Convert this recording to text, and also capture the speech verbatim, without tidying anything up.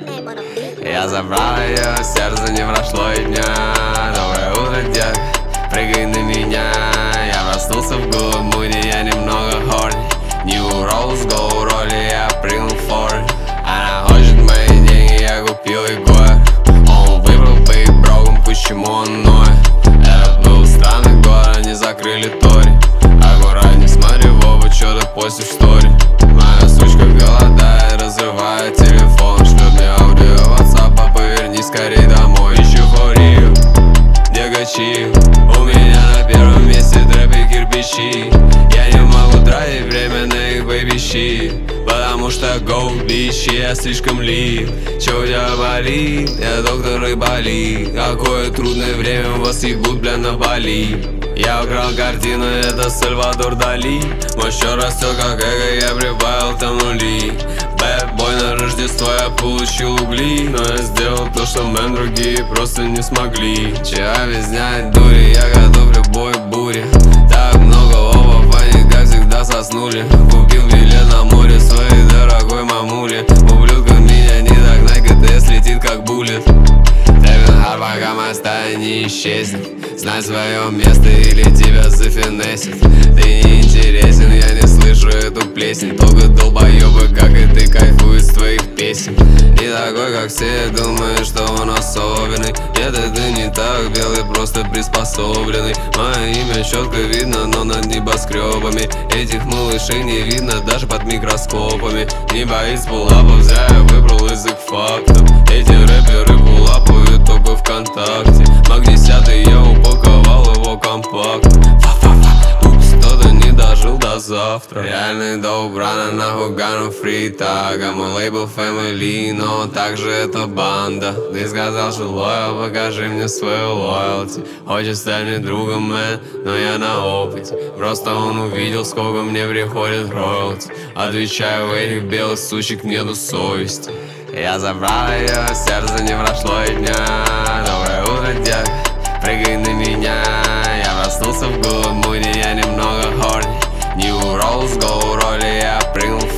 Я забрал ее, сердце не прошло и дня. Доброе утро, детка, прыгай на меня. Я проснулся в голом муде, я немного хорни. New Rose Gold роли, я прыгнул в форд. Она хочет мои деньги, я купил ей год. Он выбрал быть броком, почему он ноет? Это был странный год, они закрыли тори. Аккуратней смотри в оба, что ты постишь в стори. Моя сучка голодает, разрывает телефон. Шлет мне аудио WhatsApp, повернись скорей домой. Ищу форию, где гачи. У меня на первом месте трэпы кирпичи. Я не могу тратить время на их бэйби-щи, потому что go bitch, я слишком лив. Чё у тебя болит? Я доктор Айболит. Какое трудное время, вас ебут, бля, на Бали. Я украл картину, это Сальвадор Дали. Мой счет растет как эго, я прибавил там нули. Бэд-бой на Рождество, я получил угли. Но я сделал то, что мэн другие просто не смогли. Вчера без дня дури, я готов к любой буре. Так много лобов, они как всегда соснули. Купил билет на море своей дорогой мамуле. Ублюдка меня не догнать, ГТС летит как буллет. Тревен пока моя стая не исчезнет. Знай свое место или тебя зафинесит. Ты не интересен, я не слышу эту плесень. Только долбоебы, как и ты, кайфуют с твоих песен. Не такой, как все, думаешь, что он особенный. Нет, это не так, белый просто приспособленный. Мое имя четко видно, но над небоскребами. Этих малышей не видно даже под микроскопами. Не боится пулапов, зря я выбрал язык фактов. Эти рэперы пулапают только ВКонтакте. Мак десятый, я упаковал его компакт. Упс, кто-то не дожил до завтра. Реальный доп, рано нахуй гану фритага. Мой лейбл Family, но также это банда. Ты сказал, что лоял, покажи мне свою лоялти. Хочешь стать мне другом, мэн, но я на опыте. Просто он увидел, сколько мне приходит роялти. Отвечаю, у этих белых сучек нету совести. Я забрал ее, сердце не прошло и дня. Доброе утро, детка, прыгай на меня. Я проснулся в голом муде, я немного хорни. New Rose Gold роли, я прыгнул в